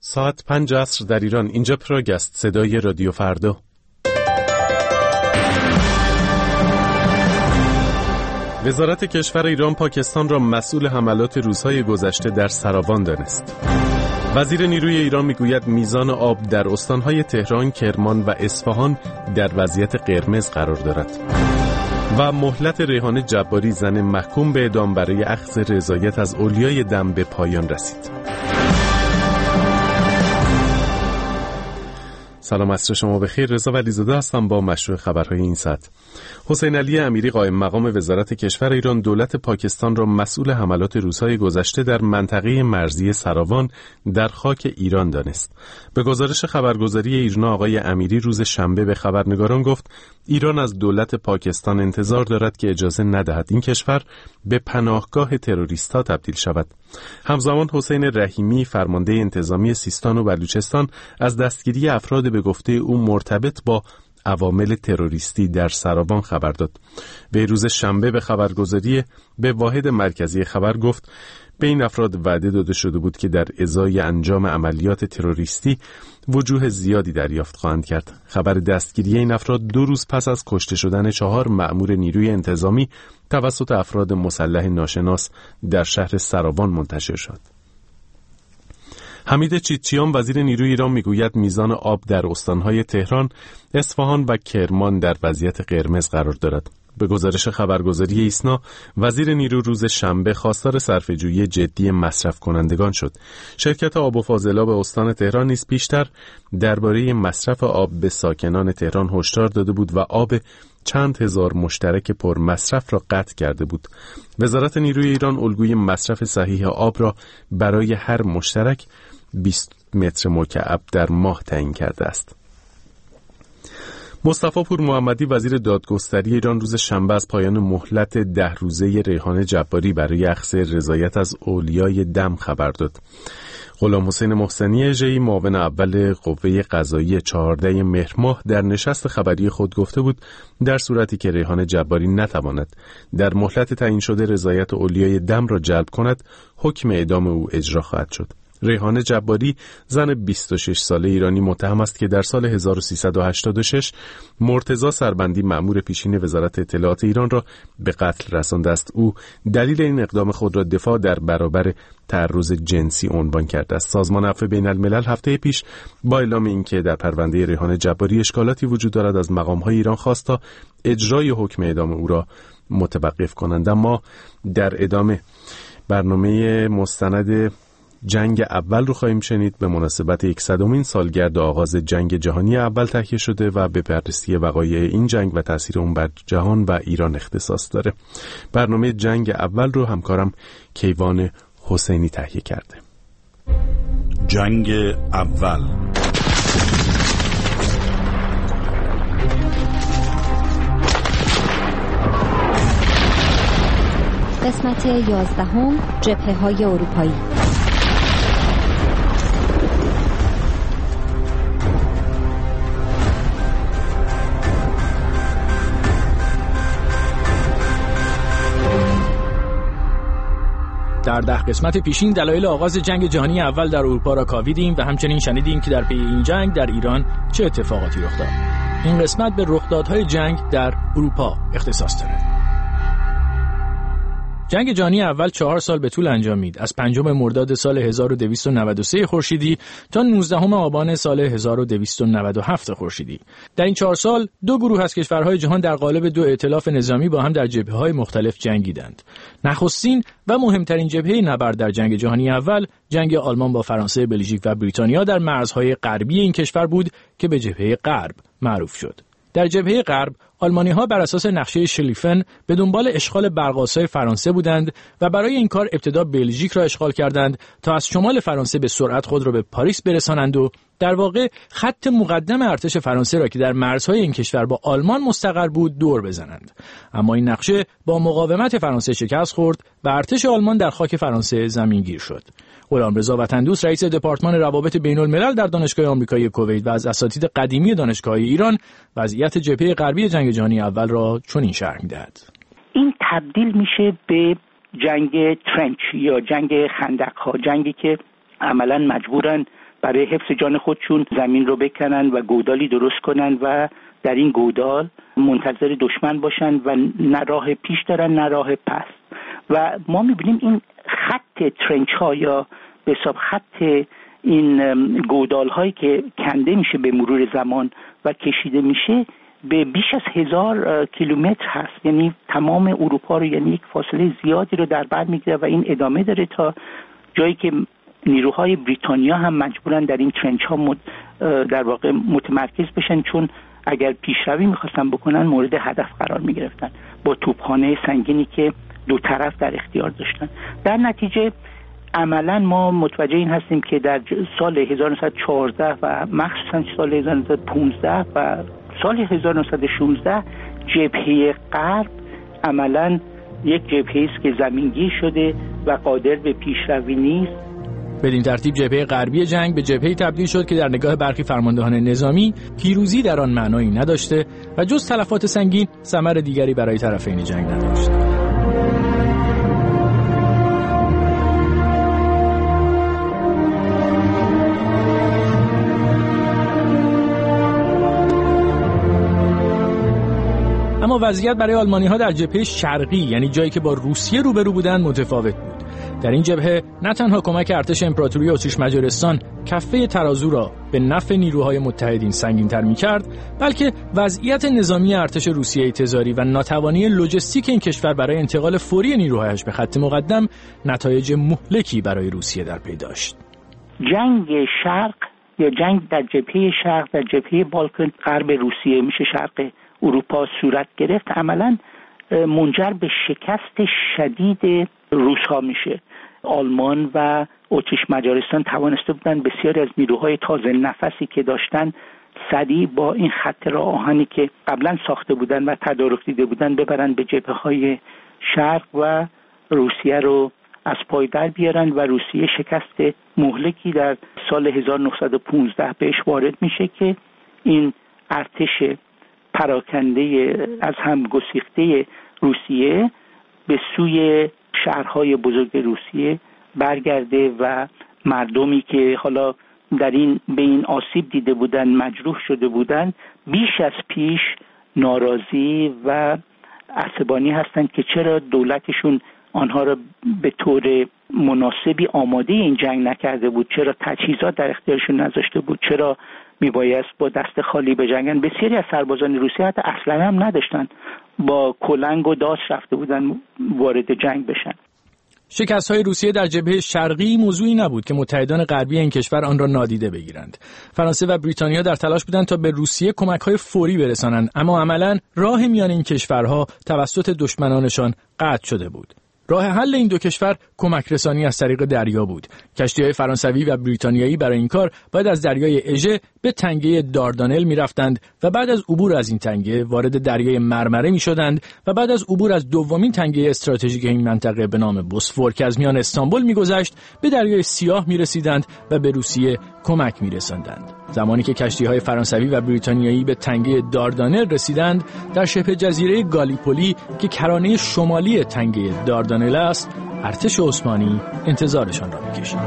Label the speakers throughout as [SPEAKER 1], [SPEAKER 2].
[SPEAKER 1] ساعت 5 عصر در ایران. اینجا پراگ است، صدای رادیو فردا. وزارت کشور ایران پاکستان را مسئول حملات روزهای گذشته در سراوان دانست. وزیر نیروی ایران میگوید میزان آب در استانهای تهران، کرمان و اصفهان در وضعیت قرمز قرار دارد. و مهلت ریحانه جباری، زن محکوم به اعدام برای اخذ رضایت از اولیای دم، به پایان رسید. سلام، عصر شما بخیر. رضا ولیزاده هستم با مشروع خبرهای این ساعت. حسین علی امیری قائم مقام وزارت کشور ایران دولت پاکستان را مسئول حملات روزهای گذشته در منطقه مرزی سراوان در خاک ایران دانست. به گزارش خبرگزاری ایرنا آقای امیری روز شنبه به خبرنگاران گفت ایران از دولت پاکستان انتظار دارد که اجازه ندهد این کشور به پناهگاه تروریست‌ها تبدیل شود. همزمان حسین رحیمی فرمانده انتظامی سیستان و بلوچستان از دستگیری افراد به گفته او مرتبط با عوامل تروریستی در سراوان خبر داد. به روز شنبه به خبرگزاری به واحد مرکزی خبر گفت به این افراد وعده داده شده بود که در ازای انجام عملیات تروریستی وجوه زیادی دریافت خواهند کرد. خبر دستگیری این افراد 2 روز پس از کشته شدن 4 مأمور نیروی انتظامی توسط افراد مسلح ناشناس در شهر سراوان منتشر شد. حمید چیتچیان وزیر نیروی ایران میگوید میزان آب در استانهای تهران، اصفهان و کرمان در وضعیت قرمز قرار دارد. به گزارش خبرگزاری ایسنا، وزیر نیرو روز شنبه خواستار صرفه‌جویی جدی مصرف کنندگان شد. شرکت آب و فاضلاب استان تهران نیز پیشتر درباره مصرف آب به ساکنان تهران هشدار داده بود و آب چند هزار مشترک پر مصرف را قطع کرده بود. وزارت نیروی ایران الگوی مصرف صحیح آب را برای هر مشترک 20 متر مکعب در ماه تعیین کرده است. مصطفی پور محمدی وزیر دادگستری ایران روز شنبه از پایان مهلت 10 روزه ریحانه جباری برای اخذ رضایت از اولیای دم خبر داد. غلام حسین محسنی اژه‌ای معاون اول قوه قضاییه 14 مهر ماه در نشست خبری خود گفته بود در صورتی که ریحانه جباری نتواند در مهلت تعیین شده رضایت اولیای دم را جلب کند، حکم اعدام او اجرا خواهد شد. ریحانه جباری زن 26 ساله ایرانی متهم است که در سال 1386 مرتضی سربندی مأمور پیشین وزارت اطلاعات ایران را به قتل رسانده است. او دلیل این اقدام خود را دفاع در برابر تعرض جنسی عنوان کرده است. سازمان عفو بین الملل هفته پیش با اعلام اینکه در پرونده ریحانه جباری اشکالاتی وجود دارد از مقام‌های ایران خواست تا اجرای حکم اعدام او را متوقف کنند. اما در ادامه برنامه مستند جنگ اول رو خواهیم شنید. به مناسبت 100مین سالگرد آغاز جنگ جهانی اول تهیه شده و به بررسی وقایع این جنگ و تاثیر اون بر جهان و ایران اختصاص داره. برنامه جنگ اول رو همکارم کیوان حسینی تهیه کرده.
[SPEAKER 2] جنگ اول.
[SPEAKER 3] قسمت 11 جبهه‌های اروپایی.
[SPEAKER 4] در 10 قسمت پیشین دلایل آغاز جنگ جهانی اول در اروپا را کاویدیم و همچنین شنیدیم که در پی این جنگ در ایران چه اتفاقاتی رخ داد. این قسمت به رخدادهای جنگ در اروپا اختصاص دارد. جنگ جهانی اول 4 سال به طول انجامید، از 5 مرداد سال 1293 خورشیدی تا 19 آبان سال 1297 خورشیدی. در این 4 سال 2 گروه از کشورهای جهان در قالب 2 ائتلاف نظامی با هم در جبهه‌های مختلف جنگیدند. نخستین و مهمترین جبهه نبرد در جنگ جهانی اول، جنگ آلمان با فرانسه، بلژیک و بریتانیا در مرزهای غربی این کشور بود که به جبهه غرب معروف شد. در جبهه غرب آلمانی‌ها بر اساس نقشه شلیفن به دنبال اشغال برق‌آسای فرانسه بودند و برای این کار ابتدا بلژیک را اشغال کردند تا از شمال فرانسه به سرعت خود را به پاریس برسانند و در واقع خط مقدم ارتش فرانسه را که در مرزهای این کشور با آلمان مستقر بود دور بزنند. اما این نقشه با مقاومت فرانسه شکست خورد و ارتش آلمان در خاک فرانسه زمینگیر شد. غلامرضا وطندوست رئیس دپارتمان روابط بین‌الملل در دانشگاه آمریکایی کویت و از اساتید قدیمی دانشگاه ایران وضعیت جبهه غربی جنگ جهانی اول را چنین شرح می‌دهد.
[SPEAKER 5] این تبدیل میشه به جنگ ترنچ یا جنگ خندق‌ها، جنگی که عملاً مجبورن برای حفظ جان خودشون زمین رو بکنن و گودالی درست کنن و در این گودال منتظر دشمن باشن و نه راه پیش دارن نه راه پس. و ما میبینیم این خط ترنچ ها یا به حساب خط این گودال هایی که کنده میشه به مرور زمان و کشیده میشه به بیش از 1000 کیلومتر هست. یعنی تمام اروپا رو، یعنی یک فاصله زیادی رو در بر میگیره و این ادامه داره تا جایی که نیروهای بریتانیا هم مجبورن در این ترنچ ها در واقع متمرکز بشن، چون اگر پیشروی میخواستن بکنن مورد هدف قرار میگرفتن با توپخانه سنگینی که دو طرف در اختیار داشتن. در نتیجه عملا ما متوجه این هستیم که در سال 1914 و مخصوصا سال 1915 و سال 1916 جبهه غرب عملا یک جبهه است که زمینگیر شده و قادر به پیشروی نیست.
[SPEAKER 4] بدین ترتیب جبهه غربی جنگ به جبهه‌ای تبدیل شد که در نگاه برخی فرماندهان نظامی پیروزی در آن معنایی نداشته و جز تلفات سنگین ثمر دیگری برای طرفین جنگ نداشت. اما وضعیت برای آلمانی‌ها در جبهه شرقی، یعنی جایی که با روسیه روبرو بودند، متفاوت بود. در این جبهه نه تنها کمک ارتش امپراتوری اتریش مجارستان کفه ترازو را به نفع نیروهای متحدین سنگین‌تر می‌کرد، بلکه وضعیت نظامی ارتش روسیه تزاری و ناتوانی لوجستیک این کشور برای انتقال فوری نیروهایش به خط مقدم نتایج مهلکی برای روسیه در پی داشت.
[SPEAKER 5] جنگ شرق یا جنگ در جبهه شرق، در جبهه بالکان غرب روسیه میشه شرق اروپا صورت گرفت، عملاً منجر به شکست شدید روس‌ها میشه. آلمان و اتریش مجارستان توانسته بودن بسیاری از نیروهای تازه نفسی که داشتن سریع با این خط راه آهنی که قبلا ساخته بودن و تدارک دیده بودن ببرن به جبهه‌های شرق و روسیه رو از پای در بیارن و روسیه شکست مهلکی در سال 1915 بهش وارد میشه که این ارتش پراکنده از هم گسیخته روسیه به سوی شهرهای بزرگ روسیه برگرده و مردمی که حالا به این آسیب دیده بودن، مجروح شده بودن، بیش از پیش ناراضی و عصبانی هستند که چرا دولتشون آنها را به طور مناسبی آماده این جنگ نکرده بود، چرا تجهیزات در اختیارشون نذاشته بود، چرا میبایست با دست خالی بجنگن. بسیاری از سربازان روسیه حتی اصلا هم نداشتن، با کلنگ و داس رفته بودن وارد جنگ بشن.
[SPEAKER 4] شکست‌های روسیه در جبهه شرقی موضوعی نبود که متحدان غربی این کشور آن را نادیده بگیرند. فرانسه و بریتانیا در تلاش بودند تا به روسیه کمک‌های فوری برسانند، اما عملاً راه میان این کشورها توسط دشمنانشان قطع شده بود. راه حل این دو کشور کمک رسانی از طریق دریا بود. کشتی‌های فرانسوی و بریتانیایی برای این کار باید از دریای اژه به تنگه داردانل می‌رفتند و بعد از عبور از این تنگه وارد دریای مرمره می‌شدند و بعد از عبور از دومین تنگه استراتژیک این منطقه به نام بوسفور که از میان استانبول می‌گذشت به دریای سیاه می‌رسیدند و به روسیه کمک می‌رساندند. زمانی که کشتی‌های فرانسوی و بریتانیایی به تنگه داردانل رسیدند، در شبه جزیره گالیپولی که کرانه شمالی تنگه داردانل است، ارتش عثمانی انتظارشان را می‌کشید.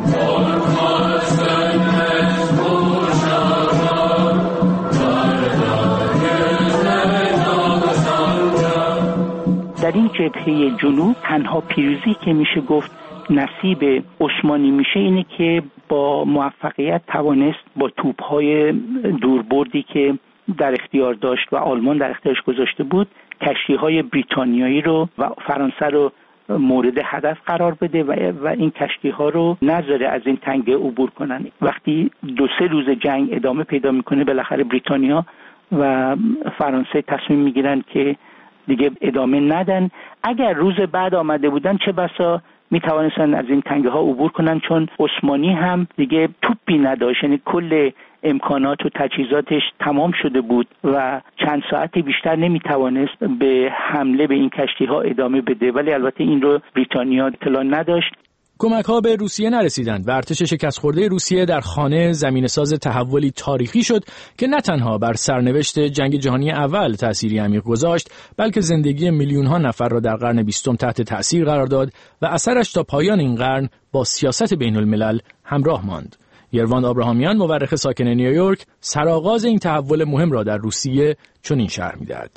[SPEAKER 5] در این جبهه جنوب تنها پیروزی که میشه گفت نصیب عثمانی میشه اینه که با موفقیت توانست با توپ‌های دوربردی که در اختیار داشت و آلمان در اختیارش گذاشته بود، کشتی‌های بریتانیایی رو و فرانسه رو مورد هدف قرار بده و این کشتی‌ها رو نذاره از این تنگه عبور کنن. وقتی 2-3 روز جنگ ادامه پیدا میکنه، بالاخره بریتانیا و فرانسه تصمیم میگیرن که دیگه ادامه ندن. اگر روز بعد آمده بودن چه بسا میتوانستن از این تنگه ها عبور کنن، چون عثمانی هم دیگه توپی نداشت، یعنی کل امکانات و تجهیزاتش تمام شده بود و چند ساعتی بیشتر نمیتوانست به حمله به این کشتی ها ادامه بده. ولی البته این رو بریتانیا اطلاع نداشت.
[SPEAKER 4] کمک‌ها به روسیه نرسیدند و ارتش شکست خورده روسیه در خانه زمینه‌ساز تحولی تاریخی شد که نه تنها بر سرنوشت جنگ جهانی اول تأثیری عمیق گذاشت، بلکه زندگی میلیون‌ها نفر را در قرن 20 تحت تأثیر قرار داد و اثرش تا پایان این قرن با سیاست بین‌الملل همراه ماند. یرواند آبراهامیان، مورخ ساکن نیویورک، سرآغاز این تحول مهم را در روسیه چنین شرح می‌دهد.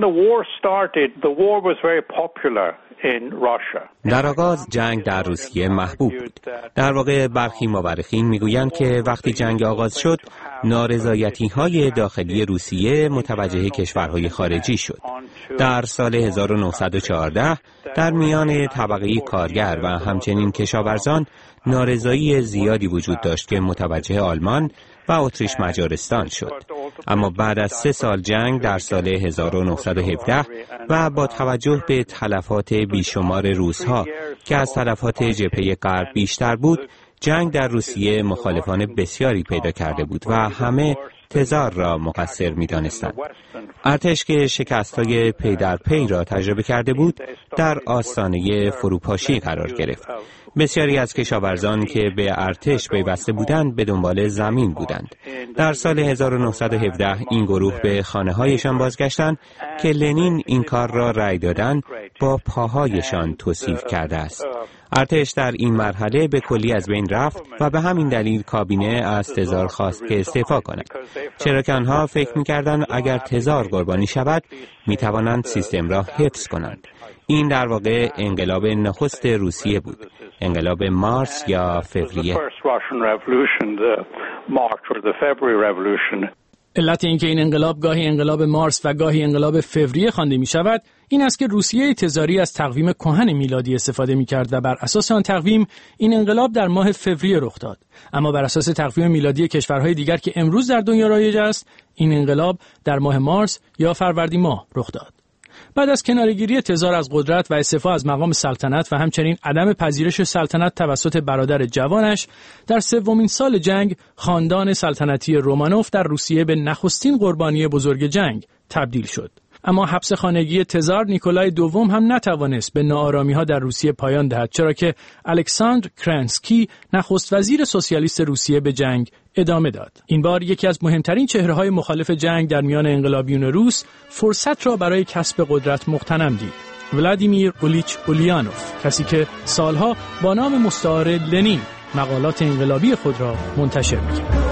[SPEAKER 6] در آغاز جنگ در روسیه محبوب بود. در واقع برخی مورخین میگویند که وقتی جنگ آغاز شد، نارضایتی‌های داخلی روسیه متوجه کشورهای خارجی شد. در سال 1914 در میان طبقه کارگر و همچنین کشاورزان نارضایی زیادی وجود داشت که متوجه آلمان و اتریش مجارستان شد. اما بعد از 3 سال جنگ در سال 1917 و با توجه به تلفات بیشمار روس‌ها که از تلفات جبهه غرب بیشتر بود، جنگ در روسیه مخالفان بسیاری پیدا کرده بود و همه تزار را مقصر می‌دانستند. ارتش که شکست‌های پی در پی را تجربه کرده بود، در آستانه فروپاشی قرار گرفت. بسیاری از کشاورزان که به ارتش پیوسته بودند به دنبال زمین بودند. در سال 1917 این گروه به خانه‌هایشان بازگشتند که لنین این کار را رأی دادن با پاهایشان توصیف کرده است. ارتش در این مرحله به کلی از بین رفت و به همین دلیل کابینه از تزار خواست که استعفا کند، چرا که آنها فکر می‌کردند اگر تزار قربانی شود می‌توانند سیستم را حفظ کنند. این در واقع انقلاب نخست روسیه بود، انقلاب مارس یا فوریه.
[SPEAKER 4] علت اینکه این انقلاب گاهی انقلاب مارس و گاهی انقلاب فوریه خوانده می شود این است که روسیه تزاری از تقویم کهن میلادی استفاده می کرد و بر اساس آن تقویم این انقلاب در ماه فوریه رخ داد. اما بر اساس تقویم میلادی کشورهای دیگر که امروز در دنیا رایج است، این انقلاب در ماه مارس یا فروردین ماه رخ داد. بعد از کناره‌گیری تزار از قدرت و استعفا از مقام سلطنت و همچنین عدم پذیرش سلطنت توسط برادر جوانش، در 3مین سال جنگ خاندان سلطنتی رومانوف در روسیه به نخستین قربانی بزرگ جنگ تبدیل شد. اما حبس خانگی تزار نیکولای دوم هم نتوانست به ناآرامی‌ها در روسیه پایان دهد، چرا که الکساندر کرنسکی نخست وزیر سوسیالیست روسیه به جنگ ادامه داد. این بار یکی از مهمترین چهره‌های مخالف جنگ در میان انقلابیون روس فرصت را برای کسب قدرت مغتنم دید. ولادیمیر اولیچ اولیانوف، کسی که سالها با نام مستعار لنین مقالات انقلابی خود را منتشر می‌کرد.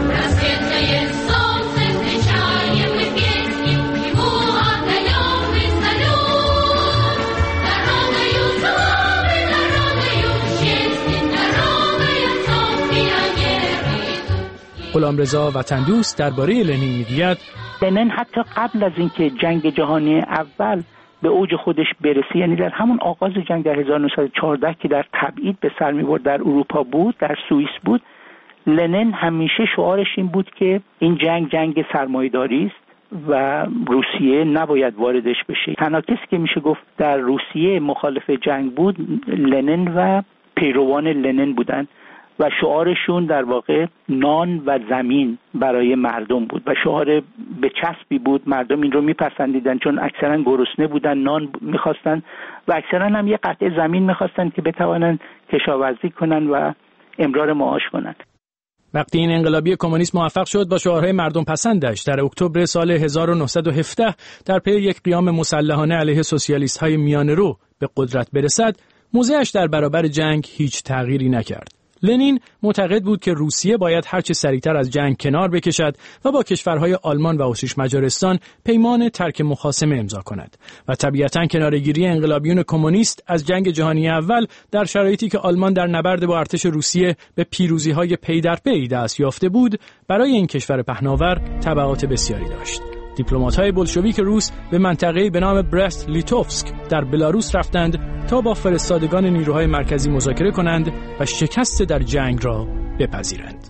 [SPEAKER 4] غلامرضا وطن‌دوست درباره لنین میگوید
[SPEAKER 5] لنین حتی قبل از اینکه جنگ جهانی اول به اوج خودش برسه، یعنی در همون آغاز جنگ در 1914 که در تبعید به سر می‌برد در اروپا بود، در سوئیس بود، لنین همیشه شعارش این بود که این جنگ سرمایه‌داری است و روسیه نباید واردش بشه. تنها کسی که میشه گفت در روسیه مخالف جنگ بود لنین و پیروان لنین بودند و شعارشون در واقع نان و زمین برای مردم بود و شعار بچسبی بود. مردم این رو میپسندیدن چون اکثرا گرسنه بودن، نان میخواستن و اکثرا هم یه قطعه زمین میخواستن که بتوانن کشاورزی کنن و امرار معاش کنن.
[SPEAKER 4] وقتی این انقلابی کمونیست موفق شد با شعارهای مردم پسندش در اکتبر سال 1917 در پی یک قیام مسلحانه علیه سوسیالیست‌های میانه‌رو به قدرت برسد، موضعش در برابر جنگ هیچ تغییری نکرد. لنین معتقد بود که روسیه باید هرچه سریعتر از جنگ کنار بکشد و با کشورهای آلمان و اتریش مجارستان پیمان ترک مخاصمه امضا کند و طبیعتاً کناره‌گیری انقلابیون کمونیست از جنگ جهانی اول در شرایطی که آلمان در نبرد با ارتش روسیه به پیروزی‌های پی در پی دست یافته بود برای این کشور پهناور تبعات بسیاری داشت. دیپلمات‌های بولشویک روس به منطقه‌ای به نام برست لیتوفسک در بلاروس رفتند تا با فرستادگان نیروهای مرکزی مذاکره کنند و شکست در جنگ را بپذیرند.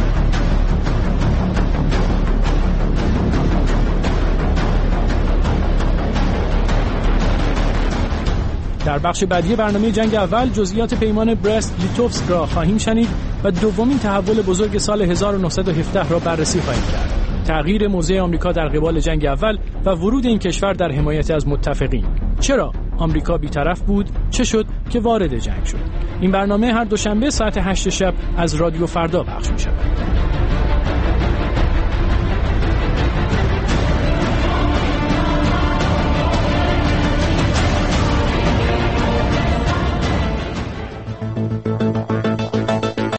[SPEAKER 4] در بخش بعدی برنامه جنگ اول جزئیات پیمان برست لیتوفسک را خواهیم شنید و دومین تحول بزرگ سال 1917 را بررسی خواهیم کرد. تغییر موضع آمریکا در قبال جنگ اول و ورود این کشور در حمایت از متفقین. چرا آمریکا بی‌طرف بود؟ چه شد که وارد جنگ شد؟ این برنامه هر دوشنبه ساعت 8 شب از رادیو فردا پخش می‌شود.